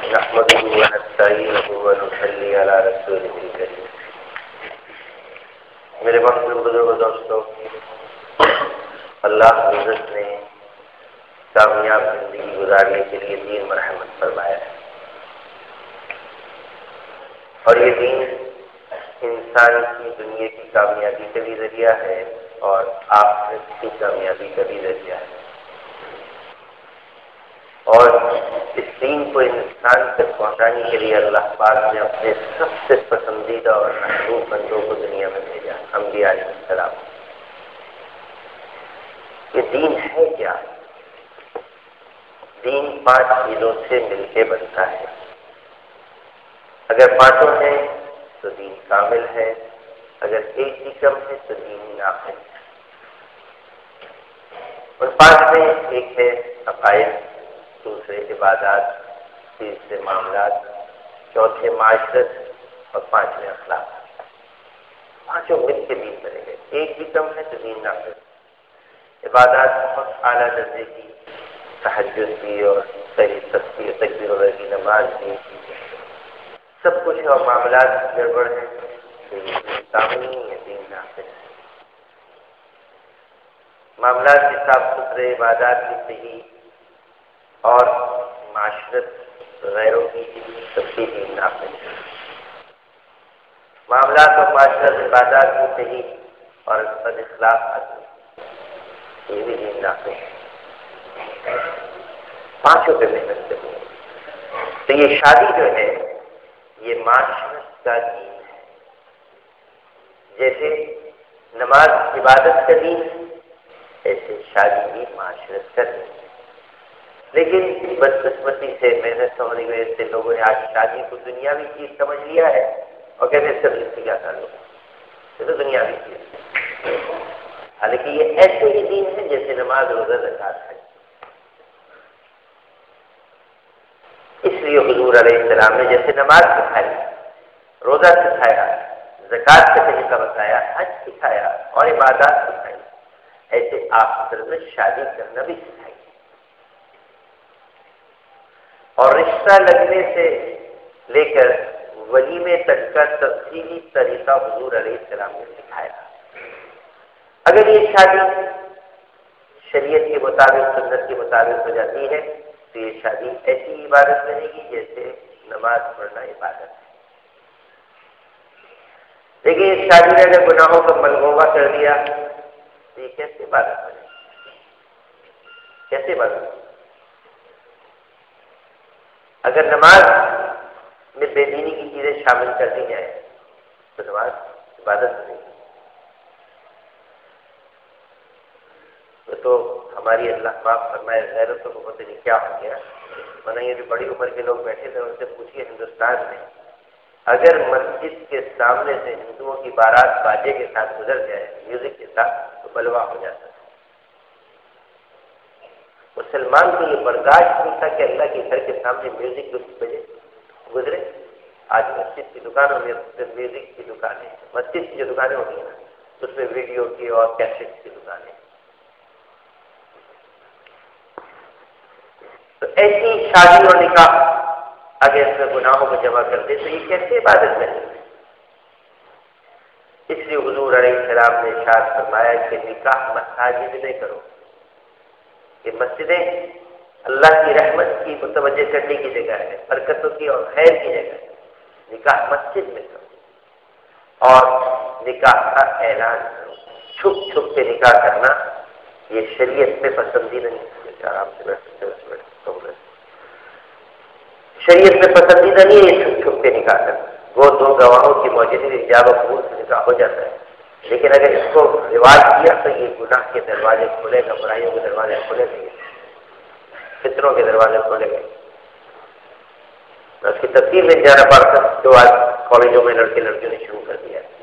نحمده ونستعينه ونصلي على رسوله الكريم. میرے محترم بزرگ دوستوں، اللہ عزت نے کامیاب زندگی گزارنے کے لیے دین مرحمت فرمایا ہے، اور یہ دین انسان کی دنیا کی کامیابی کا بھی ذریعہ ہے اور آخرت کی کامیابی کا بھی ذریعہ ہے، اور اس دین کو انسان تک پہنچانے کے لیے اللہ پاک نے اپنے سب سے پسندیدہ اور محبوب بندوں کو دنیا میں بھیجا، انبیاء علیہ السلام۔ یہ دین ہے کیا؟ دین 5 چیزوں سے مل کے بنتا ہے۔ اگر 5 ہیں تو دین کامل ہے، اگر ایک بھی کم ہے تو دین ناقص ہے۔ اور 5 میں ایک ہے عقائد، دوسرے عبادات، تیسرے معاملات، چوتھے معاشرت اور 5ویں اخلاق۔ 5 مل کے دین بنے گئے، ایک بھی کم ہے تو دین ناقص۔ عبادات بہت اعلیٰ درجے کی، تہجد بھی اور صحیح تسبیح تکبیر اللہ کی نماز بھی، سب کچھ ہے، اور معاملات گڑبڑ ہیں تو یہ دین کامل نہیں ہے، دین ناقص ہے۔ معاملات بھی صاف ستھرے، عبادات بھی صحیح، اور معاشرت غیروں کی تفصیل دین ناقص ہے۔ معاملات اور معاشرت عبادات بھی صحیح اور بد اخلاق یہ بھی دین ناقص ہے۔ 5 پہ محنت کرنی ہے۔ تو یہ شادی جو ہے یہ معاشرت کا دین ہے، جیسے نماز عبادت کا دین ہے ایسے شادی بھی معاشرت کا دین ہے۔ لیکن بدقسمتی سے محنت ہونے کی وجہ سے لوگوں نے آج شادی کو دنیاوی چیز سمجھ لیا ہے اور کہتے ہیں سب اس سے کیا تعلق، یہ تو دنیاوی چیز ہے۔ حالانکہ یہ ایسے ہی دین ہے جیسے نماز، روزہ، زکوٰۃ ہے۔ اس لیے حضور علیہ السلام نے جیسے نماز سکھائی، روزہ سکھایا، زکوٰۃ کا طریقہ بتایا، حج سکھایا اور عبادات سکھائی، ایسے آخر میں شادی کرنا بھی سکھائی، اور رشتہ لگنے سے لے کر ولیمے تک کا تفصیلی طریقہ حضور علیہ السلام نے سکھایا۔ اگر یہ شادی شریعت کے مطابق، سنت کے مطابق ہو جاتی ہے تو یہ شادی ایسی عبادت بنے گی جیسے نماز پڑھنا عبادت ہے۔ لیکن اس شادی نے اگر گناہوں کا ملغوبہ کر دیا تو یہ کیسے عبادت بنے گی؟ کیسے عبادت بنے گی؟ اگر نماز میں بے دینی کی چیزیں شامل کر دی جائیں تو نماز عبادت بنے گی؟ تو ہماری اللہ معاف فرمائے غیرتوں کو پتہ نہیں کیا ہو گیا، ورنہ یہ جو بڑی عمر کے لوگ بیٹھے تھے ان سے پوچھیے ہندوستان میں اگر مسجد کے سامنے سے ہندوؤں کی بارات باجے کے ساتھ گزر جائے، میوزک کے ساتھ، تو بلوا ہو جاتا ہے۔ مسلمان کو یہ برداشت نہیں تھا کہ اللہ کے گھر کے سامنے میوزک بجے گزرے۔ آج مسجد کی دکانوں میں میوزک کی دکانیں، مسجد کی جو دکانیں ہوتی ہیں اس میں ویڈیو کی اور کیسٹ کی دکانیں۔ تو ایسی شادی اور نکاح اگر اس میں گناہوں کو جمع کر دے تو یہ کیسے عبادت بنے؟ اس لیے حضور علیہ السلام نے ارشاد فرمایا کہ نکاح مساجد میں کرو، کہ مسجدیں اللہ کی رحمت کی متوجہ کرنے کی جگہ ہے، برکتوں کی اور خیر کی جگہ ہے۔ نکاح مسجد میں کرو اور نکاح کا اعلان کرو۔ چھپ چھپ کے نکاح کرنا یہ شریعت میں پسندیدہ نہیں ہے۔ آرام سے بیٹھ سکتے ہیں، شریعت میں پسندیدہ نہیں ہے یہ چھپ چھپ کے نکاح کرنا۔ وہ 2 گواہوں کی موجودگی ایجاب و قبول سے نکاح ہو جاتا ہے، لیکن اگر اس کو رواج کیا تو یہ گناہ کے دروازے کھولے گا، برائیوں کے دروازے کھولے گئے، فطروں کے دروازے کھولے گئے۔ اس کی تفصیل میں جانا پڑتا جو آج کالجوں میں لڑکے لڑکیوں نے شروع کر دیا ہے۔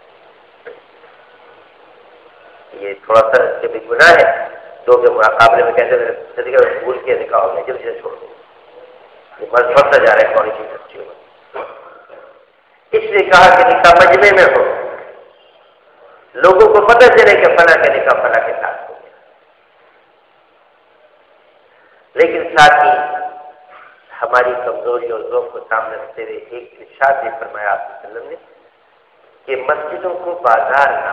یہ تھوڑا سا اس کے بھی گناہ ہے، 2 کے مقابلے میں کہتے ہیں صدیقہ قبول کیا نکاح ہو گیا، جب سے چھوڑ دیں یہ مرض بڑھتا جا رہا ہے کالج کی بچیوں میں۔ اس لیے کہا کہ نکاح مجمع میں ہو، لوگوں کو پتہ چلے کہ فلاں کا نکاح فلاں کے ساتھ ہو گیا۔ لیکن ساتھ ہی ہماری کمزوری اور ضعف کو سامنے رکھتے ہوئے ایک ارشاد بھی فرمایا آپ صلی اللہ علیہ وسلم نے کہ مسجدوں کو بازار نہ،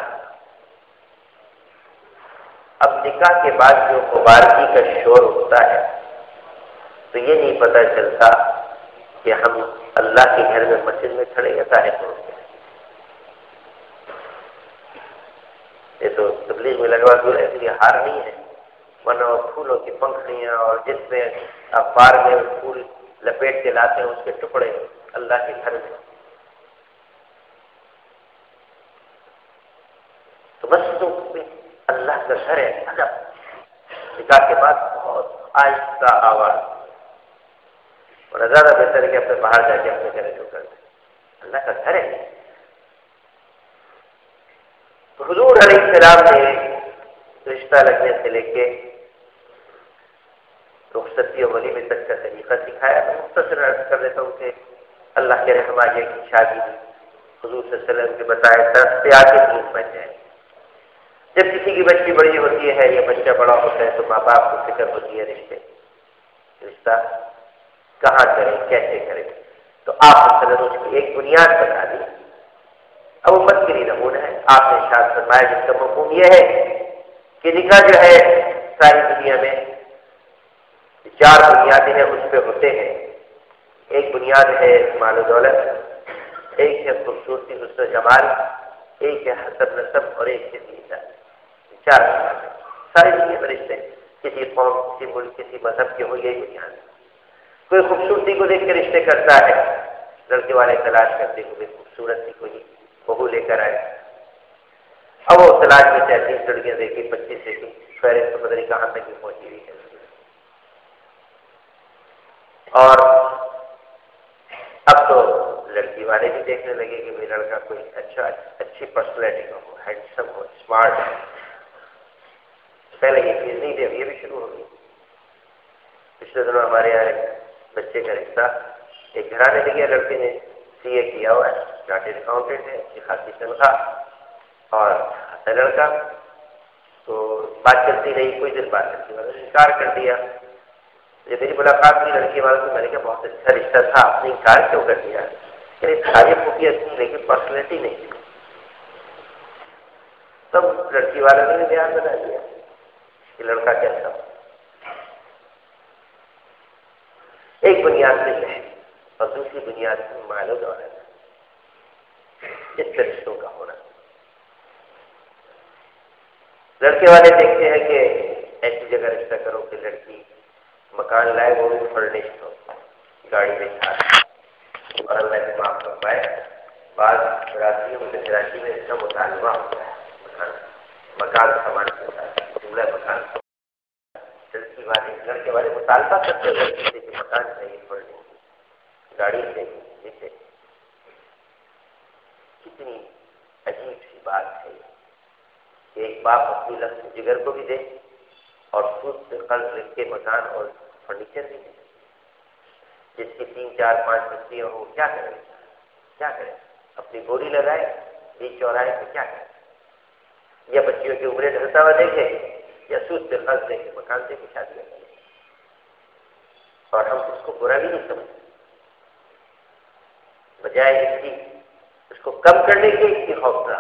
اب نکاح کے بعد جو مبارکی کا شور ہوتا ہے تو یہ نہیں پتہ چلتا کہ ہم اللہ کے گھر میں مسجد میں کھڑے یا طاہر ہو گئے. یہ تو تبلیغ میں لگوا دور ہے، یہ ہار نہیں ہے، ورنہ وہ پھولوں کی پنکھڑیاں اور جس میں اخبار میں پھول لپیٹ کے لاتے ہیں اس کے ٹکڑے اللہ کے گھر میں. تو مسجدوں میں اللہ کا گھر ہے. ادب نکاح کے بعد بہت آہستہ آواز، اور زیادہ بہتر ہے کہ اپنے باہر جا کے اپنے گھر جو کر دیں. اللہ کا گھر ہے. تو حضور علیہ السلام نے رشتہ لگنے سے لے کے رخصتی اور ولیمے تک کا طریقہ سکھایا. میں مختصر عرض کر دیتا ہوں کہ اللہ کے رحمٰ کی شادی حضور صلی اللہ علیہ وسلم کے بتائے طرف سے آگے دین بن جائے. جب کسی کی بچی بڑی ہوتی ہے یا بچہ بڑا ہوتا ہے تو ماں باپ کو فکر ہوتی ہے رشتہ کہاں کریں کیسے کریں. تو آپ صلی اللہ علیہ وسلم اس کی ایک بنیاد بتا دی. اب امت کے لیے نمونہ ہے. آپ نے ارشاد فرمایا جس کا مفہوم یہ ہے کہ نکاح جو ہے ساری دنیا میں 4 بنیادیں ہیں اس پہ ہوتے ہیں. ایک بنیاد ہے مال و دولت، ایک ہے خوبصورتی حسن و جمال، ایک ہے حسب نسب اور ایک ہے دیندار. 4 بنیادیں ساری دنیا میں رشتے، کسی قوم کسی ملک کسی مذہب کے ہو یہی بنیاد. کوئی خوبصورتی کو دیکھ کے رشتے کرتا ہے، لڑکے والے تلاش کرتے ہوئے خوبصورت سی کوئی بہو لے کر آئے. اب وہ تلاش میں 30 لڑکیاں دیکھی 25 دیکھی، فہرست تو پتہ نہیں کہاں تک بھی پہنچی ہوئی ہے. اور اب تو لڑکی والے بھی دیکھنے لگے کہ میرا لڑکا کوئی اچھی پرسنالٹی کا ہو، ہینڈسم ہو، اسمارٹ ہو. پہلے یہ چیز نہیں تھی، اب یہ بھی شروع ہو گئی. پچھلے دنوں ہمارے یہاں ایک بچے کا رشتہ ایک گھرانے لگیا. لڑکے نے CA کیا ہوا ہے، چارٹرڈ اکاؤنٹنٹ ہے، اچھی خاصی تنخواہ اور لڑکا. تو بات چلتی رہی، کوئی دن بات چلتی رہی، انکار کر دیا. جب میری ملاقات ہوئی لڑکی والوں سے میں نے کہا بہت اچھا رشتہ تھا، آپ نے انکار کیوں کر دیا؟ کہ ساری خوبیاں تھی لیکن پرسنالٹی نہیں تھی. تب لڑکی والوں نے بیان بنا دیا کہ لڑکا کیسا ہو. ایک بنیاد سے ہے اور دوسری بنیاد سے مال و دولت. اس رشتوں کا ہونا، لڑکے والے دیکھتے ہیں کہ ایسی جگہ رشتہ کرو کہ لڑکی مکان لائے وہ بھی فرنشڈ ہو، گاڑی میں کھا. اور اللہ کے معاف کر پائے بعض راسیوں میں کراچی میں اس کا مطالبہ ہوتا ہے مکان سامان کے ساتھ جملہ مکان. لڑکے والے مطالبہ کرتے ہیں کہ مکان چاہیے، پڑھنے گاڑی چاہیے. جیسے کتنی عجیب سی بات ہے کہ ایک باپ اپنی لفظ جگر کو بھی دے اور سود سے قرض لے کے مکان اور فرنیچر بھی دے. جس کی 3 4 5 بچیاں ہوں کیا کرے؟ اپنی گولی لگائے بیچ چوراہے پہ کیا کرے؟ یا بچیوں کی عمریں ڈھلتا ہوا دیکھے یا سود سے قرض لے کے مکان سے بھی شادی کرے. اور ہم اس کو برا بھی نہیں سمجھتے، بجائے اس کی اس کو کم کرنے کے اس کی حوصلہ.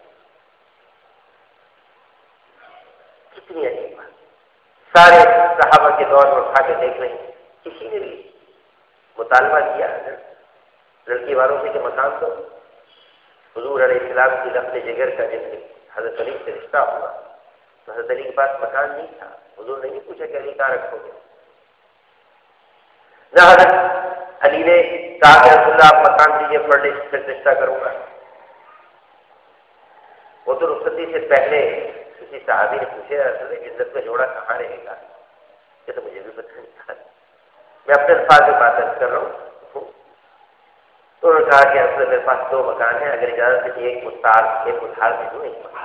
کتنی عجیب بات. سارے صحابہ کے دور میں اٹھا کے دیکھ رہے ہیں، کسی نے بھی مطالبہ کیا لڑکی والوں سے کہ مکان تو حضور علیہ السلام کی لفظ جگر کا جس حضرت علی سے رشتہ ہوا تو حضرت علی کے پاس مکان نہیں تھا. حضور نے نہیں پوچھا کہ علی کہاں رکھو گے. نہ حضرت علی نے کہا کہ رسول اللہ آپ مکان دیجیے پڑھ لیں پھر رشتہ کروں گا. وہ تو رخصتی سے پہلے کسی صحابی نے پوچھے رسول عزت میں جوڑا کہاں رہے گا؟ یہ تو مجھے بھی پتہ نہیں تھا. میں اپنے الفاظ میں بات کر رہا ہوں. تو انہوں نے کہا کہ اصل میرے پاس 2 مکان ہیں، اگر اجازت ہے ایک ادھار دے دوں. ایک مکان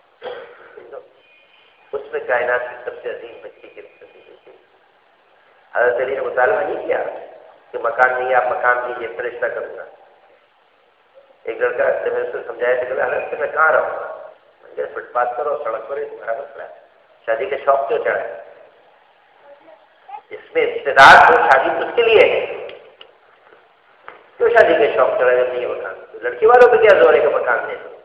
اس میں کائنات کی سب سے عظیم بچی کی رخصتی ہوئی. حضرت علی نے مطالبہ نہیں کیا کہ مکان نہیں ہے آپ مکان دیجیے پھر رشتہ کروں گا. ایک لڑکا سے میں اس کو سمجھایا کہ حضرت سے میں کہاں رہوں گا؟ فٹ پاتھ کرو سڑک پر تمہارا مسئلہ ہے، شادی کے شوق کیوں چڑھا ہے؟ جس میں استعداد ہو شادی اس کے لیے ہے. کیوں شادی کے شوق چڑھا جاتی ہے مکان؟ لڑکی والوں پہ کیا زور ہے کہ مکان دے دو؟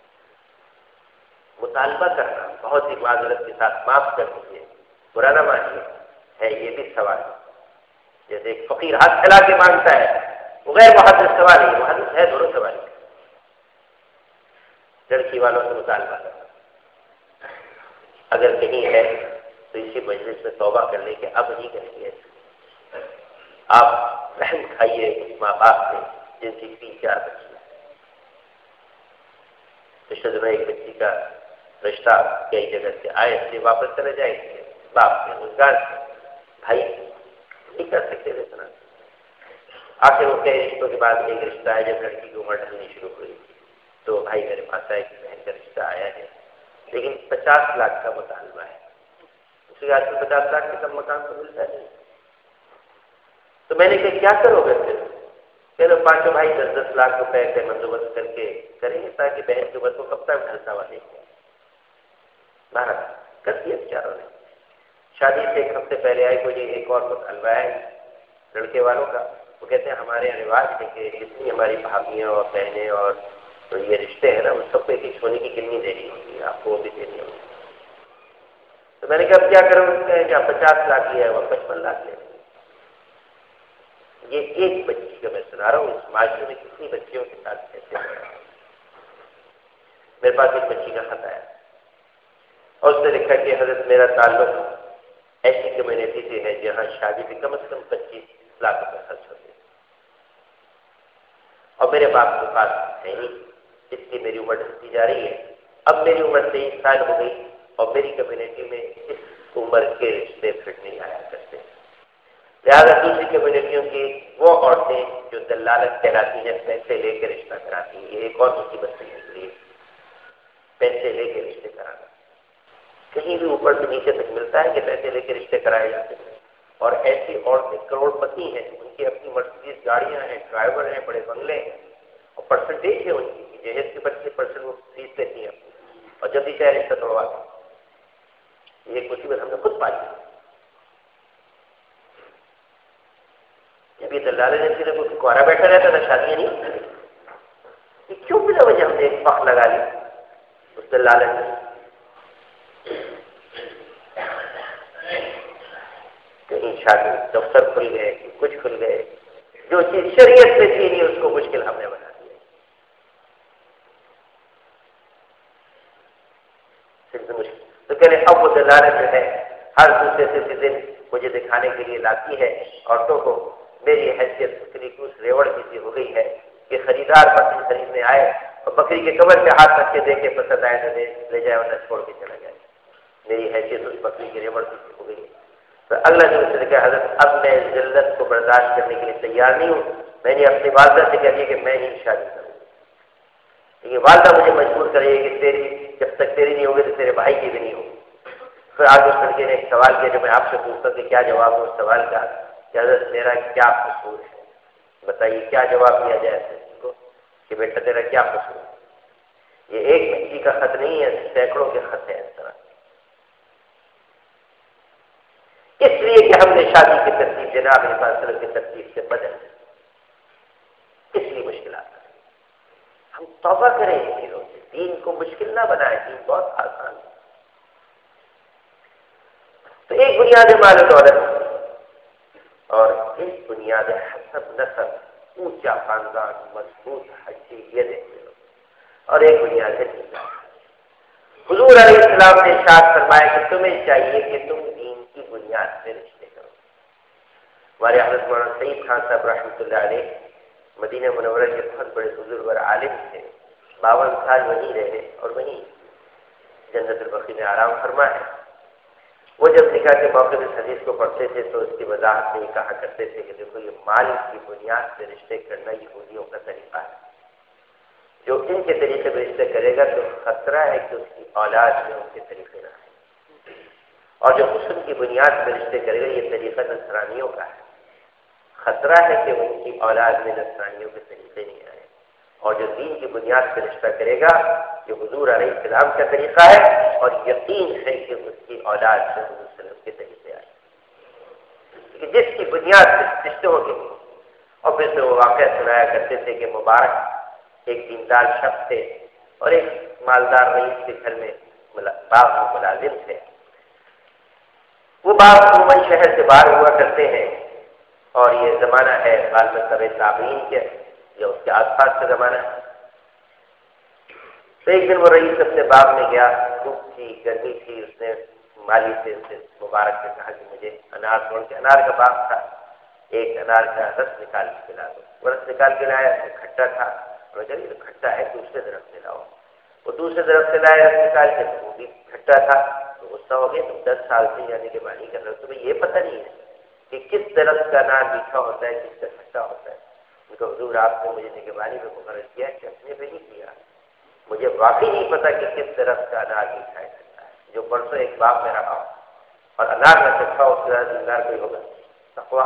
مطالبہ کرنا بہت ہی معذرت کے ساتھ معاف کر دیجیے، برا نہ مانیے، ہے یہ بھی سوال. جیسے ایک فقیر ہاتھ پھیلا کے مانگتا ہے، وہ غیر محدث سوال ہے، محدث ہے، دونوں سوال ہے. لڑکی والوں سے مطالبہ کرنا اگر کہیں ہے تو اسی مجلس میں توبہ کر لیں کہ اب نہیں کریں گے. آپ رحم کھائیے اس ماں باپ سے جن کی 3-4 بچی رشتے میں ایک بچی کا رشتہ کئی جگہ سے آئے تھے، واپس چلے جائیں گے، باپ کے روزگار سے بھائی نہیں کر سکتے اتنا. آخر وہ کئی رشتوں کے بعد ایک رشتہ ہے، جب لڑکی کی عمر ڈھلنی شروع ہوئی تو بھائی میرے پاس آئے کہ بہن کا رشتہ آیا ہے لیکن 50 لاکھ کا مطالبہ ہے. اس کے بعد 50 لاکھ کے کم مکان تو ملتا ہے. تو میں نے کہا کیا کرو گے پھر؟ چلو 5 بھائی 10-10 لاکھ روپے کا بندوبست کر کے کریں گے تاکہ بہن کے بس کو کب تک ڈھلتا ہوا دیکھیں. بہرحال کر دیا بیچاروں نے. شادی سے ایک ہفتے پہلے آئے کوئی ایک اور مطالبہ ہے لڑکے والوں کا. وہ کہتے ہیں ہمارے یہاں رواج ہے کہ جتنی ہماری بھابھیاں اور بہنیں اور تو یہ رشتے ہیں نا ان سب کو ایک ایک سونے کی کنی دینی ہوتی ہے، آپ کو وہ بھی دینی ہوتی ہے. تو میں نے کہا اب کیا کروں؟ اس کا کیا 50 لاکھ لیا ہے، وہ 55 لاکھ لے. یہ ایک بچی کا میں سنا رہا ہوں، اس معاشرے میں کتنی بچیوں کے ساتھ ایسے ہو رہا ہے. میرے پاس ایک بچی کا خط آیا اور اس نے لکھا کہ حضرت میرا تعلق ایسی کمیونٹی سے ہے جہاں شادی بھی کم از کم 25 لاکھ روپے خرچ ہوتے ہیں اور میرے باپ کے پاس ہے نہیں، اس لیے میری عمر ڈھلتی جا رہی ہے. اب میری عمر 23 سال ہو گئی اور میری کمیونٹی میں اس عمر کے رشتے پھر نہیں آیا کرتے. لہٰذا دوسری کمیونٹیوں کی وہ عورتیں جو دلالت کہلاتی ہیں پیسے لے کے رشتہ کراتی ہیں. یہ ایک اور مصیبت سے نکلی، پیسے لے کے رشتے کرانا. کہیں بھی اوپر سے نیچے تک ملتا ہے کہ پیسے لے کے رشتے کرائے جاتے ہیں. اور ایسی عورتیں کروڑ پتی ہیں، ان کی اپنی مرسیڈیز گاڑیاں ہیں، ڈرائیور ہیں، بڑے بنگلے ہیں اور پرسنٹیج ہے ان کی جہیز کے 25% وہ فیس دیتی ہیں اور جب بھی چاہے رشتہ توڑوا دیں. یہ مصیبت ہم نے خود پائی. جب یہ دلالے جیسے کوئی کوارا بیٹھا رہتا تھا شادیاں نہیں ہوتی. یہ کیوں بلا وجہ ہم نے ایک پخ لگا لی اس دلالے سے؟ کہیں شادی دفتر کھل گئے، کچھ کھل گئے، جو چیز شریعت سے تھی نہیں اس کو مشکل ہم نے بنا دیا. تو کہہ رہے اب وہ دلالے جو ہے ہر دوسرے دن مجھے دکھانے کے لیے لاتی ہے عورتوں کو. میری حیثیت بکری کی اس ریوڑ کی سی ہو گئی ہے کہ خریدار بکری خریدنے آئے اور بکری کے کمر پہ ہاتھ رکھ کے دیکھے پسند آئے تو لے جائے ورنہ چھوڑ کے چلا جائے. میری حیثیت اس بکری کی ریوڑ کی سی ہو گئی ہے. تو اگلا جو اس نے کہا حضرت اب میں ذلت کو برداشت کرنے کے لیے تیار نہیں ہوں. میں نے اپنی والدہ سے کہہ دیا کہ میں نہیں شادی کروں. یہ والدہ مجھے مجبور کرے گی کہ تیری جب تک تیری نہیں ہوگی تو تیرے بھائی کی بھی نہیں ہوگی. پھر آج اس لڑکے نے ایک سوال کیا جو میں آپ سے پوچھتا کہ کیا جواب ہو اس سوال کا کہ حضرت میرا کیا قصور ہے؟ بتائیے کیا جواب دیا جائے اس کو کہ بیٹا تیرا کیا قصور ہے؟ یہ ایک بچی کا خط نہیں ہے، سینکڑوں کے خط ہیں اس طرح. اس لیے کہ ہم نے شادی کی ترتیب جناب علیہ السلام کی ترتیب سے بدل دی. اس لیے مشکلات ہیں. ہم توبہ کریں ان چیزوں سے، دین کو مشکل نہ بنائیں، دین بہت آسان ہے. تو ایک بنیاد مال و دولت اور ایک بنیاد حسب نسب، اونچا خاندان، مضبوط حیثیت اور ایک بنیاد ہے دین. حضور علیہ السلام نے ارشاد فرمایا کہ تمہیں چاہیے کہ تم دین کی بنیاد پہ رشتے کرو. ہمارے حضرت مولانا سعید خان صاحب رحمۃ اللہ علیہ مدینہ منورہ کے بہت بڑے بزرگ اور عالم تھے. 52 سال وہیں رہے اور وہیں جنت البقیع میں آرام فرمائے. وہ جب نکاح کے موقع اس حدیث کو پڑھتے تھے تو اس کی وضاحت میں یہ کہا کرتے تھے کہ دیکھو یہ مال کی بنیاد سے رشتے کرنا یہودیوں کا طریقہ ہے. جو ان کے طریقے میں رشتے کرے گا تو خطرہ ہے کہ اس کی اولاد میں ان کے طریقے نہ آئے. اور جو حسن کی بنیاد میں رشتے کرے گا یہ طریقہ نصرانیوں کا ہے. خطرہ ہے کہ ان کی اولاد میں نصرانیوں کے طریقے نہیں آئے. اور جو دین کی بنیاد پہ رشتہ کرے گا یہ حضور علیہ السلام کا طریقہ ہے اور یقین ہے کہ اس کی اولاد سے حضور صلی اللہ علیہ وسلم کے طریقے آئے. کہ جس کی بنیاد سے رشتے ہو گئے. اور پھر سے وہ واقعہ سنایا کرتے تھے کہ مبارک ایک دیندار شخص تھے اور ایک مالدار رئیس کے گھر میں باغ میں ملازم تھے. وہ باغ عموماً شہر سے باہر ہوا کرتے ہیں اور یہ زمانہ ہے غالباً طبع تابعین کے یا اس کے آس پاس کا زمانہ ہے. تو ایک دن وہ رئیس اپنے باغ میں گیا، دھوپ تھی، گرمی تھی. اس نے مالی سے مبارک نے کہا کہ مجھے انار توڑ کے، انار کا باغ تھا، ایک انار کا رس نکال کے پلا دو. وہ رس نکال کے لایا، کھٹا تھا. چلیے تو کھٹا ہے، دوسرے درخت سے لاؤ. وہ دوسرے درخت سے لایا رس نکال کے، تو وہ بھی کھٹا تھا. تو غصہ ہو گیا، تم 10 سال سے یعنی کہ بانی کر رہے ہو، تمہیں یہ پتہ نہیں ہے کہ کس درخت کا انار میٹھا ہوتا ہے، کس کا کھٹا ہوتا ہے. تو حضور آپ نے مجھے نگہبانی میں مقرر کیا، چکھنے پہ نہیں کیا. مجھے واقعی نہیں پتا کہ کس درخت کا انار میٹھا ہے کھٹا ہے. جو پرسوں ایک باغ میں رہا اور انار میں چکھا، اس کے دیندار کوئی ہوگا تقوا.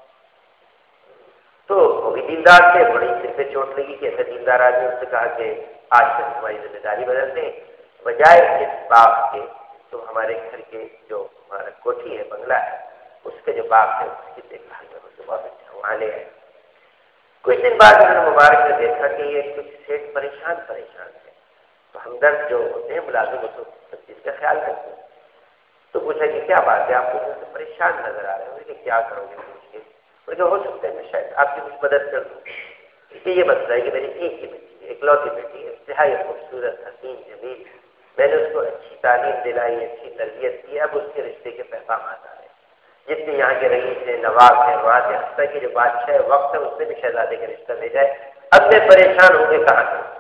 تو وہ بھی دیندار تھے، بڑی سر پہ چوٹ لگی کہ ایسے دیندار آدمی. اس سے کہا کہ آج سے ہماری ذمہ داری بدل دیں، بجائے اس باغ کے تو ہمارے گھر کے جو ہمارا کوٹھی ہے، بنگلہ ہے، اس کے جو باغ ہے اس کی دیکھ بھال کرو تو بہت اچھا وہاں لے آئے. کچھ دن بعد میں نے مبارک نے دیکھا کہ یہ کچھ سیٹ پریشان ہے. تو ہمدرد جو ہوتے ہیں ملازم تو سب چیز کا خیال کرتے ہیں. تو پوچھا کہ کیا بات ہے، آپ کو پریشان نظر آ رہے ہیں. کہ کیا کرو گے پوچھ کے. ہو سکتا ہے میں شاید آپ کی کچھ مدد کر دوں. کہ یہ مسئلہ ہے کہ میری ایک ہی بچی ہے، اکلوتی بیٹی ہے، انتہائی خوبصورت، حسین، جمیل. میں نے اس کو اچھی تعلیم دلائی، اچھی تربیت کی. اب اس کے رشتے کے پیغامات آ رہے ہیں. جتنے یہاں کے رئیس ہیں، نواب ہیں، وہاں سے حتیٰ کہ جو بادشاہ وقت ہے اس سے بھی شہزادے کا رشتہ لے جائے. اب میں پریشان ہوں گے کہاں سے.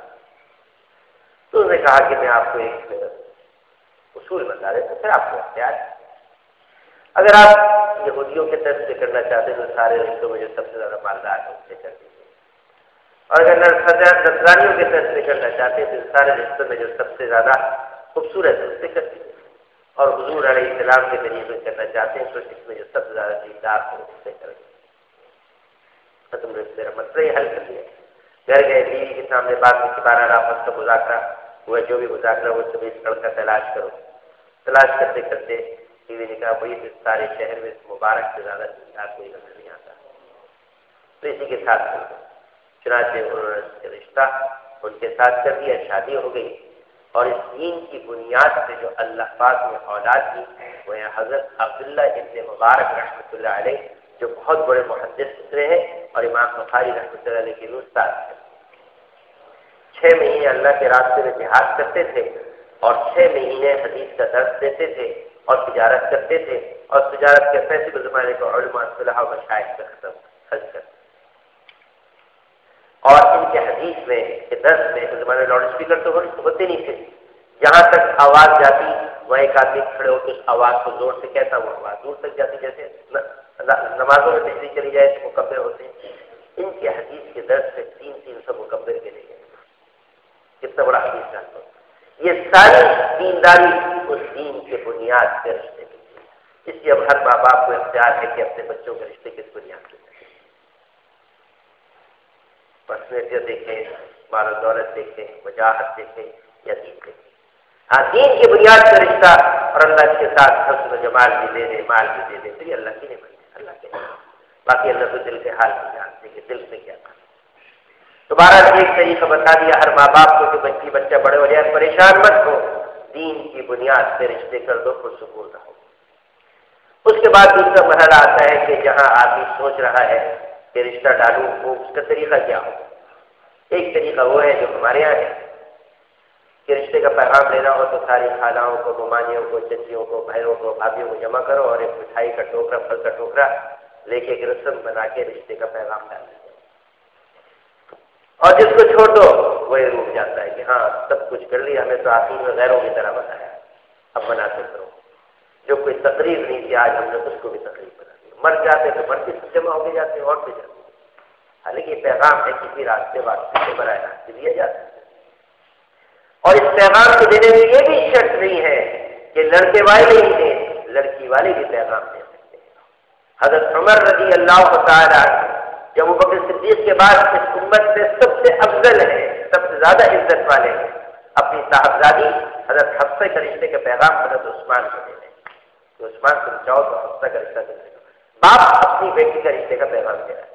تو انہوں نے کہا کہ میں آپ کو ایک اصول بتا رہے تو پھر آپ کو اختیار ہے. اگر آپ یہودیوں کے طرف سے کرنا چاہتے ہیں تو سارے رشتوں میں جو سب سے زیادہ مالدار ہے اس سے کر دیجیے. اور اگر نصرانیوں کے طرف سے کرنا چاہتے ہیں تو سارے رشتوں میں جو سب سے زیادہ خوبصورت ہے اس سے کر دیجیے. اور حضور علیہ السلام کے ذریعے سے کرنا چاہتے ہیں تو اس میں جو سب سے زیادہ دیندار ہو اس سے کر دیجیے. ختم میرا مسئلہ یہ حل کر دیا. گھر گئے، بیوی کے سامنے بات کی 12 آپس کا مذاکرہ ہوا. جو بھی مذاکرہ وہ سب اس لڑکا تلاش کرو. تلاش کرتے کرتے بیوی نے کہا بھائی اس سارے شہر میں مبارک سے زیادہ دیندار کوئی نظر نہیں آتا. تو اسی کے ساتھ چنانچہ انہوں نے رشتہ ان کے ساتھ کر دیا. شادی ہو گئی. اور اس دین کی بنیاد سے جو اللہ پاک نے اولاد دی وہ ہے حضرت عبداللہ ابن مبارک رحمۃ اللہ علیہ، جو بہت بڑے محدث گزرے ہیں اور امام بخاری رحمۃ اللہ علیہ کے استاد ہیں. 6 مہینے اللہ کے راستے میں جہاد کرتے تھے اور 6 مہینے حدیث کا درس دیتے تھے اور تجارت کرتے تھے. اور تجارت کے پیسے کو زمانے کو علماء صلاح و مشائخ کا ختم خرچ کرتے. اور ان کے حدیث میں کہ درس میں زمانے لاؤڈ اسپیکر تو ہوتے نہیں تھے. جہاں تک آواز جاتی وہاں ایک آدمی کھڑے ہو کے اس آواز کو زور سے کہتا وہ آواز دور تک جاتی. جیسے نمازوں میں بجلی چلی جائے تو مکبر ہوتے ہیں. ان کے حدیث کے درس سے 300 مکبر کے لیے کتنا بڑا حدیث جانتا ہوں. یہ ساری دینداری اس دین کے بنیاد کے رشتے کی. اس لیے اب ہر ماں باپ کو اختیار ہے کہ اپنے بچوں کے رشتے کس بنیاد سے پرسنالٹی دیکھیں، مال و دولت دیکھیں، وجاہت دیکھیں یا دین دیکھیں. ہاں دین کی بنیاد کا رشتہ اور اللہ کے ساتھ حسن و جمال بھی دے دے، مال بھی دے دے تو یہ اللہ کی نعمت ہے. اللہ کے باقی اللہ تو دل کے حال نہیں جانتے کہ دل میں کیا تھا. دوبارہ ایک طریقہ بتا دیا ہر ماں باپ کو کہ بچہ بڑے ہو جائے پریشان مت ہو، دین کی بنیاد پہ رشتے کر دو، پرسکون رہو. اس کے بعد دوسرا مرحلہ آتا ہے کہ جہاں آدمی سوچ رہا ہے کہ رشتہ ڈالوں وہ اس کا طریقہ کیا ہو. ایک طریقہ وہ ہے جو ہمارے یہاں ہے کہ رشتے کا پیغام لینا ہو تو ساری خالہوں کو، ممانیوں کو، چچیوں کو، بہنوں کو، بھابھیوں کو جمع کرو اور ایک مٹھائی کا ٹوکرا، پھل کا ٹوکرا لے کے ایک رسم بنا کے رشتے کا پیغام ڈالنا. اور جس کو چھوڑ دو وہ روک جاتا ہے کہ ہاں سب کچھ کر لیا، ہمیں تو آخر میں غیروں کی طرح بتایا، اب بناتے کرو. جو کوئی تقریب نہیں تھی آج ہم نے اس کو بھی تقریب بنا دی. مر جاتے تو مرتے جمع ہو کے جاتے اور بھی جاتے. حالانکہ یہ پیغام ہے کسی راستے واسطے سے برائے راستے دیا جاتا ہے. اور اس پیغام کو دینے میں یہ بھی شرط نہیں ہے کہ لڑکے والے ہی دیں، لڑکی والے بھی پیغام دے سکتے ہیں. حضرت عمر رضی اللہ تعالی جب ابو بکر صدیق کے بعد اس امت سے سب سے افضل ہے، سب سے زیادہ عزت والے ہیں، اپنی صاحبزادی حضرت حفصہ کے رشتے کا پیغام حضرت عثمان کو دے دیں کہ عثمان تم چاہو تو حفصہ کا رشتہ دے دیں. باپ اپنی بیٹی کا رشتے کا پیغام دے رہا ہے۔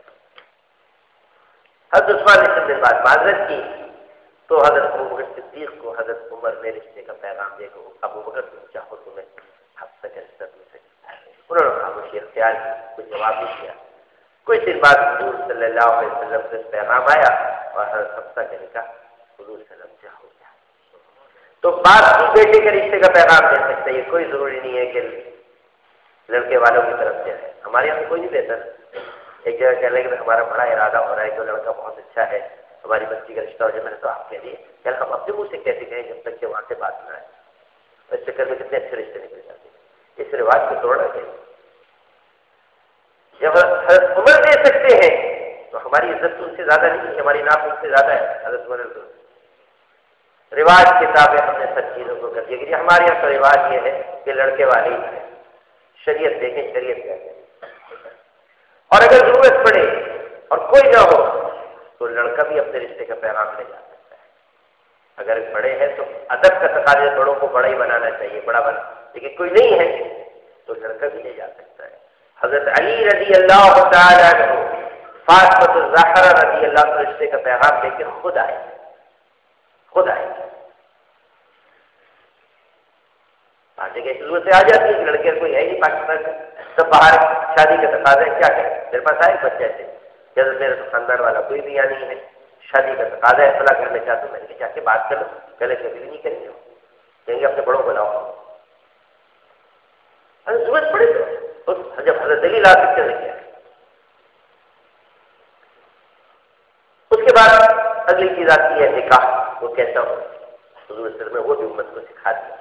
حضرت عثمان نے چند دن بعد معذرت کی تو حضرت ابوبکر صدیق کو حضرت عمر نے رشتے کا پیغام دے کر ابوبکر تم چاہو تمہیں حفصہ کا رشتہ مل سکتا ہے۔ انہوں نے خاموشی اختیار کی، کوئی جواب نہیں دیا۔ کچھ دن بعد حضور صلی اللہ علیہ وسلم سے پیغام آیا اور حضرت حفصہ کا نکاح حضور صلی اللہ علیہ وسلم سے ہو گیا۔ تو باپ کی بیٹے کے رشتے کا پیغام دے سکتے ہیں، یہ کوئی ضروری نہیں ہے کہ لڑکے والوں کی طرف سے ہے۔ ہمارے یہاں سے کوئی نہیں دیتا، ایک جگہ کہہ لیں کہ ہمارا بڑا ارادہ ہو رہا ہے کہ لڑکا بہت اچھا ہے، ہماری بچی کا رشتہ ہو جائے۔ میں نے تو آپ کے لیے یار ہم اپنے منہ سے کیسے کہیں جب تک کہ وہاں سے بات نہ آئے؟ اس چکر میں کتنے اچھے رشتے نکل جاتے ہیں، اس رواج کو توڑنا چاہیے۔ جب حضرت عمر دے سکتے ہیں تو ہماری عزت ان سے زیادہ نہیں، ہماری ناپ ان سے زیادہ ہے۔ حضرت عمر رواج کتابیں ہم نے سب چیزوں کو کر دیا کہ ہمارے یہاں کا رواج یہ ہے کہ لڑکے والے ہی ہیں، شریعت دیکھیں شریعت کیا ہے۔ اور اگر ضرورت پڑے اور کوئی نہ ہو تو لڑکا بھی اپنے رشتے کا پیغام لے جا سکتا ہے۔ اگر بڑے ہیں تو ادب کا تقاضا بڑوں کو بڑا ہی بنانا چاہیے، بڑا بنا، لیکن کوئی نہیں ہے تو لڑکا بھی لے جا سکتا ہے۔ حضرت علی رضی اللہ تعالیٰ عنہ فاطمہ الزہرا رضی اللہ عنہ رشتے کا پیغام لے کے خود آئے۔ آگے کے ضرورت سے آ جاتی ہے کہ لڑکے کوئی ہے نہیں پاکستان میں، سب باہر شادی کا تقاضا ہے، کیا کریں؟ میرے پاس آئے بچے سے جیسے میرے تو خاندان والا کوئی بھی یہاں نہیں ہے، شادی کا تقاضا ہے، فلاں کرنا چاہتا ہوں۔ میں نے جا کے بات کر لو، پہلے کبھی بھی نہیں کریں گے، کہیں گے اپنے بڑوں کو لاؤ۔ اگر ضرورت پڑے تو جب حضرت علی لا سکتے ہیں کیا؟ اس کے بعد اگلی چیز آتی ہے نکاح، وہ کیسا ہو؟ حضور صلی اللہ علیہ وسلم نے وہ بھی امت کو سکھا دیا۔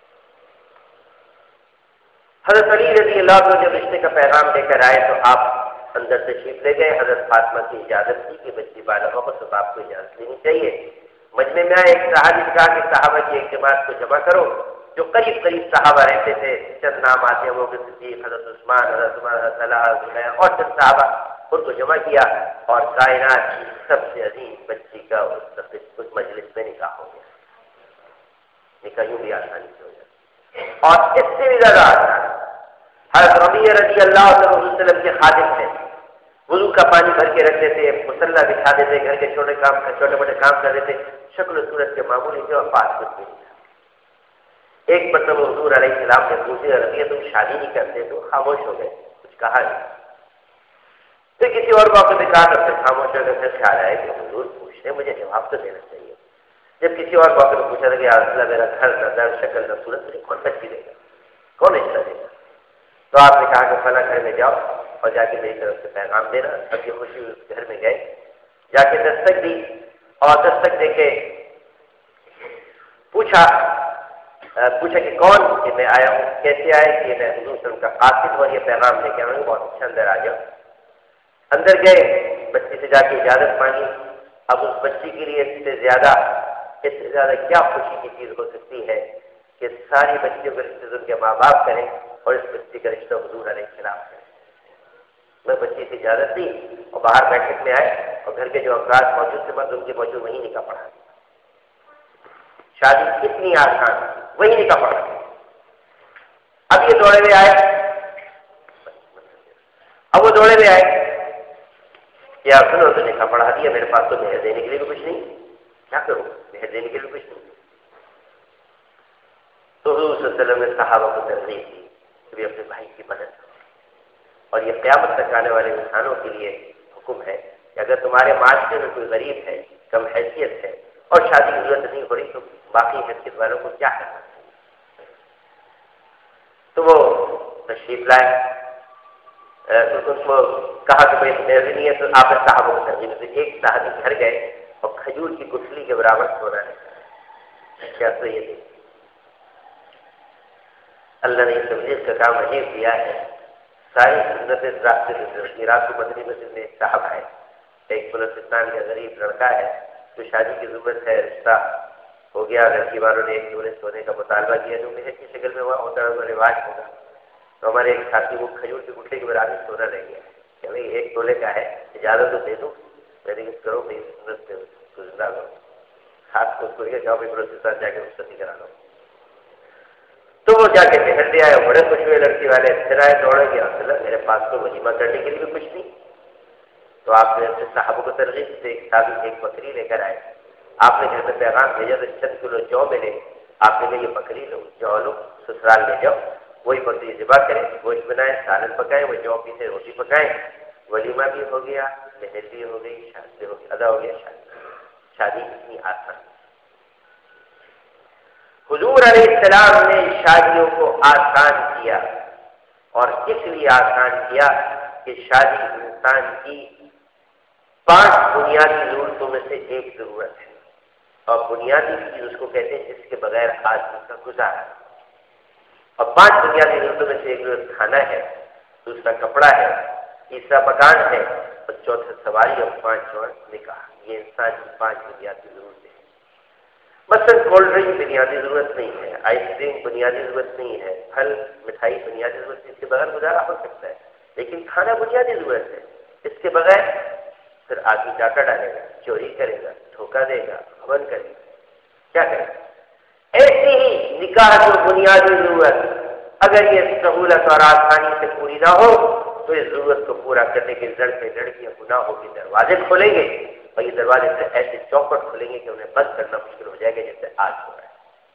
حضرت علی رضی اللہ عنہ جب رشتے کا پیغام لے کر آئے تو آپ اندر تشریف لے گئے۔ حضرت فاطمہ کی اجازت تھی کہ بچی بالغ ہو تو آپ کو اجازت لینی چاہیے۔ مجمع میں آئے ایک صحابی نے کہا کہ صحابہ کی ایک جماعت کو جمع کرو، جو قریب صحابہ رہتے تھے، چند نام آتے ہیں، وہ صدیق، حضرت عثمان، حضرت عمر، حضرت طلحہ، زبیر اور چند صحابہ، ان کو جمع کیا اور کائنات کی سب سے عظیم بچی کا اس مجلس میں نکاح ہو گیا۔ نکاح یوں بھی آسانی سے ہو جاتا اور اس سے بھی زیادہ آسان حضرت ربیعہ رضی اللہ عنہ وسلم کے خادم تھے، وضو کا پانی بھر کے رکھ دیتے، مصلی بچھا دیتے، گھر کے چھوٹے موٹے کام کر دیتے، شکل و صورت کے معمولی تھے اور پاس کچھ بھی نہیں تھا۔ ایک مرتبہ حضور علیہ السلام نے پوچھا ربیعہ تم شادی نہیں کرتے؟ تو خاموش ہو گئے، کچھ کہا نہیں۔ پھر کسی اور موقع پہ کہا تو پھر خاموش ہو گئے۔ پھر خیال آیا کہ حضور پوچھتے مجھے جواب تو دینا چاہیے۔ جب کسی اور موقع پہ پوچھا تھا کہ یا رسول اللہ میرا گھر نہ در شکل نہ صورت، مجھے کون بچی دے گا، کون رشتہ دے گا؟ تو آپ نے کہا کہ فلاں گھر میں جاؤ اور جا کے میری طرف سے پیغام دینا۔ اب یہ خوشی اس گھر میں گئے، جا کے دستک دی اور دستک دے کے پوچھا کہ کون؟ کہ میں آیا ہوں۔ کیسے آئے؟ کہ میں حضور صلی اللہ علیہ وسلم کا قاصد ہوں اور یہ پیغام لے کے آؤں۔ بہت اچھا، اندر آ جاؤ۔ اندر گئے، بچی سے جا کے اجازت مانگی۔ اب اس بچی کے لیے اس سے زیادہ کیا خوشی کی چیز ہو سکتی ہے کہ ساری بچیوں کا رشتہ ان کے ماں باپ کریں اور اس بچی کا رشتہ حضور علیہ السلام کریں۔ میں بچی سے اجازت دی اور باہر بیٹھک میں آئے اور گھر کے جو افراد موجود تھے مرد ان کے موجود وہیں نکاح پڑھا۔ شادی اتنی آسان، وہیں نکاح پڑھا۔ اب یہ دوڑے ہوئے آئے، کیا سنو تو نکاح پڑھا دیا، میرے پاس تو مہر دینے کے لیے بھی کچھ نہیں، کیا کروں؟ مہر دینے کے لیے کچھ نہیں۔ تو حضور صلی اللہ علیہ وسلم نے صحابہ کو ترغیب دی کہ بھی اپنے بھائی کی مدد کرو، اور یہ قیامت تک آنے والے انسانوں کے لیے حکم ہے کہ اگر تمہارے معاشرے میں کوئی غریب ہے، کم حیثیت ہے اور شادی کی ضرورت نہیں ہو رہی تو باقی حیثیت والوں کو کیا کرنا چاہیے؟ تو وہ تشریف لائے، اس کو کہا کہ بھائی میری نہیں ہے، تو آپ نے صحابہ کو ترغیب دی۔ ایک صحابی گھر گئے اور کھجور کی گٹھلی کے برابر سونا ہے، کیا تو یہ دیکھ اللہ نے تبلیغ کا کام عجیب دیا ہے۔ ساری سنت اس راستے سے رات کو مدنی مسجد میں ایک صاحب ہے، ایک بلوچستان کا غریب لڑکا ہے جو شادی کی ضرورت ہے، رشتہ ہو گیا، لڑکی والوں نے ایک جوڑے سونے کا مطالبہ کیا جو مہر کی شکل میں ہوا ہوتا ہے، وہ رواج ہوگا۔ تو ہمارے ایک ساتھی وہ کھجور کی گٹھلی کے برابر سونا لے گیا کہ بھائی 1 تولے کا ہے، اجازت تو دے دوں۔ میں نے کہا کرو بھائی، سنت سے گزرا لو، ہاتھ کو کھل کے جاؤ بھائی بلوچستان جا کے رخصتی کرا لو۔ تو وہ جا کے ٹہل دے آئے، بڑے خوش ہوئے لڑکی والے، پھر آئے دوڑے گیا عبداللہ میرے پاس تو ولیمہ کرنے کے لیے بھی کچھ نہیں. تو آپ نے اپنے صحابہ کو ترغیب سے ایک بکری لے کر آئے. آپ نے گھر میں پیغام بھیجا تو چند کلو جو ملے، آپ نے کہا یہ بکری لو، جو لو، سسرال لے جاؤ، وہی بکری ذبح کریں، گوشت بنائیں، سالن پکائیں، وہ جو کی سے روٹی پکائیں، ولیمہ بھی ہو گیا، مہر بھی ہو گئی، شادی ہو گئی، ادا ہو گیا شادی اتنی آسان. حضور علیہ السلام نے شادیوں کو آسان کیا، اور اس لیے آسان کیا کہ شادی انسان کی 5 بنیادی ضرورتوں میں سے ایک ضرورت ہے، اور بنیادی چیز اس کو کہتے ہیں جس کے بغیر آدمی کا گزارا. اور 5 بنیادی ضرورتوں میں سے ایک ضرورت کھانا ہے، دوسرا کپڑا ہے، تیسرا مکان ہے، اور چوتھا سواری، اور 5واں نکاح. یہ انسان کی 5 بنیادی ضرورتیں ہیں. مثلا کولڈ ڈرنک بنیادی ضرورت نہیں ہے، آئس کریم بنیادی ضرورت نہیں ہے، پھل مٹھائی بنیادی ضرورت ہے، اس کے بغیر گزارا ہو سکتا ہے. لیکن کھانا بنیادی ضرورت ہے، اس کے بغیر پھر آدمی ڈاکہ ڈالے گا، چوری کرے گا، دھوکہ دے گا، ہون کرے گا، کیا کرے گا. ایسی ہی نکاح جو بنیادی ضرورت، اگر یہ سہولت اور آسانی سے پوری نہ ہو تو اس ضرورت کو پورا کرنے کے زڑ پہ لڑکیاں گناہوں کے دروازے کھولیں گے، اور یہ دروازے سے ایسے چوکٹ کھولیں گے کہ انہیں بند کرنا مشکل ہو جائے گا، جیسے آج ہو رہا ہے.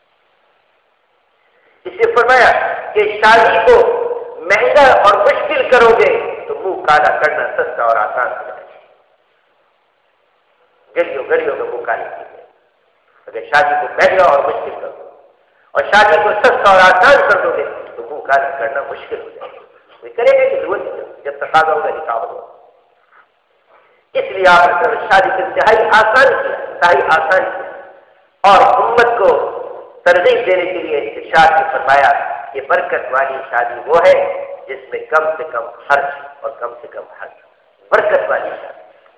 اس لیے فرمایا کہ شادی کو مہنگا اور مشکل کرو گے تو منہ کالا کرنا سستا اور آسان ہو جائے گا. گلیوں میں منہ کالی کی ہے. اگر شادی کو مہنگا اور مشکل کر دو اور شادی کو سستا اور آسان کر دو گے تو منہ کالا کرنا مشکل ہو جائے گا. کوئی کرے گا کہ ضرورت نہیں، جب تقاضا ہوگا نکاح ہوگا. اس لیے آپ نے شادی کو انتہائی آسان کیا، اور امت کو ترغیب دینے کے لیے ارشاد نے فرمایا کہ برکت والی شادی وہ ہے جس میں کم سے کم خرچ اور کم سے کم حق. برکت والی شادی،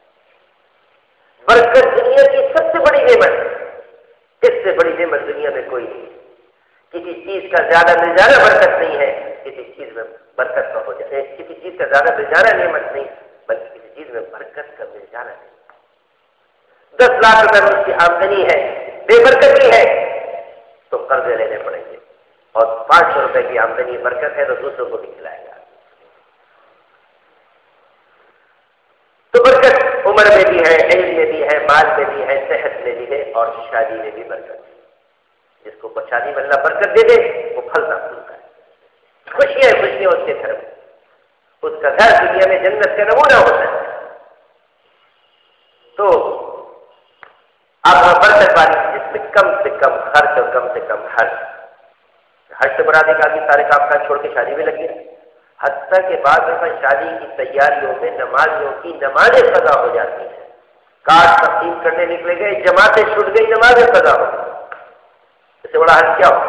برکت دنیا کی سب سے بڑی نعمت ہے. اس سے بڑی نعمت دنیا میں کوئی نہیں. کسی چیز کا زیادہ مل جانا برکت نہیں ہے، کسی چیز میں برکت کا ہو جائے. کسی چیز کا زیادہ مل جانا نعمت نہیں، بلکہ کسی چیز میں برکت کا مل جانا نہیں. 10 لاکھ روپے میں اس کی آمدنی ہے، بے برکتی ہے تو قرضے لینے پڑیں گے، اور 500 روپے کی آمدنی برکت ہے تو دوسروں کو بھی کھلائے گا. تو برکت عمر میں بھی ہے، علم میں بھی ہے، مال میں بھی ہے، صحت میں بھی ہے، اور شادی میں بھی برکت ہے. جس کو شادی میں اللہ برکت دے دے وہ پھلتا پھولتا ہے. خوشیاں اس کے گھر میں، اس کا گھر دنیا میں جنت کا نمونہ ہوتا ہے. تو آپ برکت والی جس میں کم سے کم خرچ اور کم سے کم حج سے مراد ایک آدمی سارے کام کاج چھوڑ کے شادی میں لگ گیا. حتیٰ کے بعد میں شادی کی تیاریوں میں نمازیوں کی نمازیں قضا ہو جاتی ہیں. کارڈ تقسیم کرنے نکلے گئے، جماعتیں چھوٹ گئی، نمازیں قضا ہو گئی. اس سے بڑا حج کیا ہو؟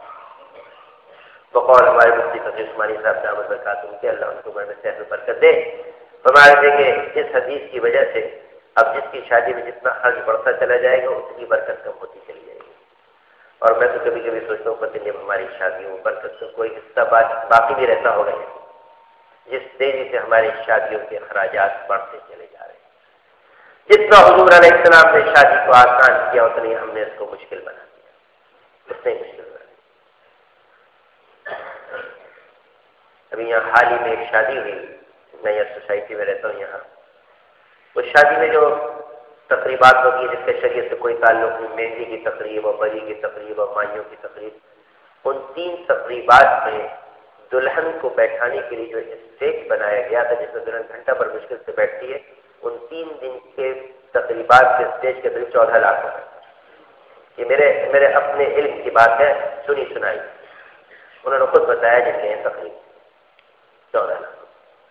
بقول ہمارے مفتی فقیر عثمانی صاحب دامت برکاتہم کے اللہ ان کو بڑے صحت و برکت دے، فرمایا تھے کہ اس حدیث کی وجہ سے اب جس کی شادی میں جتنا خرچ بڑھتا چلا جائے گا اتنی برکت کم ہوتی چلی جائے گی. اور میں تو کبھی کبھی سوچتا ہوں پتہ نہیں ہماری شادیوں میں برکت کا کوئی حصہ باقی بھی رہتا ہوگا، جس تیزی سے ہماری شادیوں کے اخراجات بڑھتے چلے جا رہے ہیں. جتنا حضور علیہ السلام نے شادی کو آسان کیا اتنی ہم نے اس کو مشکل بنا دیا. اتنا ہی مشکل بنا دیا. ابھی یہاں حال ہی میں ایک شادی ہوئی، میں یہاں سوسائٹی میں رہتا ہوں. یہاں اس شادی میں جو تقریبات ہوتی ہیں جس کے شریعت سے کوئی تعلق نہیں، مہندی کی تقریب اور بری کی تقریب اور مائیوں کی تقریب، ان 3 تقریبات میں دلہن کو بیٹھانے کے لیے جو اسٹیج بنایا گیا تھا جس میں دلہن گھنٹہ پر مشکل سے بیٹھتی ہے، ان 3 دن کے تقریبات کے اسٹیج کے قریب 14 لاکھ روپے. یہ میرے اپنے علم کی بات ہے، سنی سنائی. انہوں نے خود بتایا جن کے تقریب 14 لاکھ.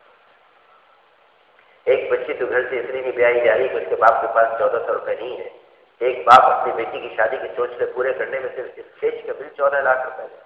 ایک بچی تو گھر سے اس لیے نہیں بیائی جا رہی کہ اس کے باپ کے پاس 1400 روپے نہیں ہے. ایک باپ اپنی بیٹی کی شادی کی سوچ سے پورے کرنے میں صرف اسٹیج کا بل 14 لاکھ روپے ہے.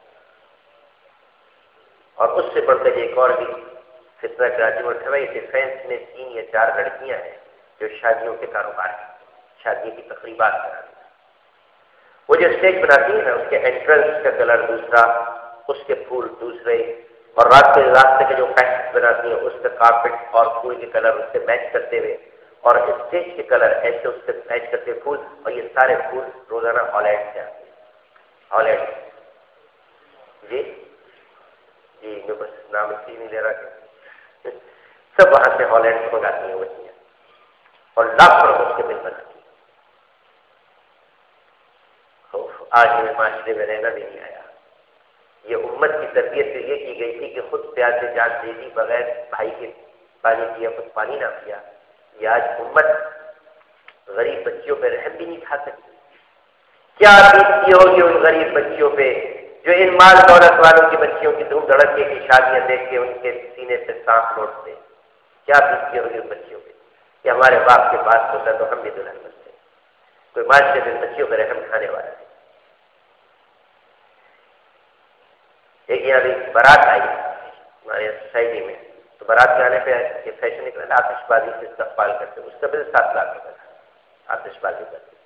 اور اس سے بڑھ کر ایک اور بھی فتنہ کراچی میں اٹھا. ڈیفینس میں 3 یا 4 لڑکیاں ہیں جو شادیوں کے کاروبار ہیں، شادی کی تقریبات کراتی ہیں. وہ جو اسٹیج بناتی ہیں نا، اس کے انٹرنس کا کلر دوسرا، اس کے پھول دوسرے، اور راستے کے جو پیکس بناتی ہیں اس کا کارپیٹ اور پھول کے کلر اس سے میچ کرتے ہوئے، اور اسٹیج کے کلر ایسے اس سے میچ کرتے پھول. اور یہ سارے پھول روزانہ ہالینڈ سے آتے ہیں. ہالینڈ جی جی میں بس نام اس لیے نہیں لے رہا کہ سب وہاں سے ہالینڈ سے منگاتی ہیں بچیاں اور لاکھ روپے اس کے بل بناتی ہیں. آج میں معاشرے میں رہنا بھی نہیں آیا. یہ امت کی تربیت سے یہ کی گئی تھی کہ خود پیاسے جان دے دی بغیر بھائی کے پانی پیا خود پانی نہ پیا. یہ آج امت غریب بچیوں پہ رحم بھی نہیں کھا سکتی. کیا بیتتی ہوگی ان غریب بچیوں پہ جو ان مال دولت والوں کی بچیوں کی دھوم دھڑکے کی شادیاں دیکھ کے ان کے سینے سے سانپ لوٹتے. کیا بیتتی ہوگی ان بچیوں پہ کہ ہمارے باپ کے پاس ہوتا تو ہم بھی دلہن بنتے. کوئی معاشرے میں بچیوں پہ رحم کھانے والا ہے. ایک یہاں بھی بارات آئی ہمارے سوسائٹی میں تو بارات کے آنے پہ یہ فیشن نکلا آتش بازی سے استقبال کرتے. اس کا بل 7 لاکھ روپے تھا آتش بازی کرتے.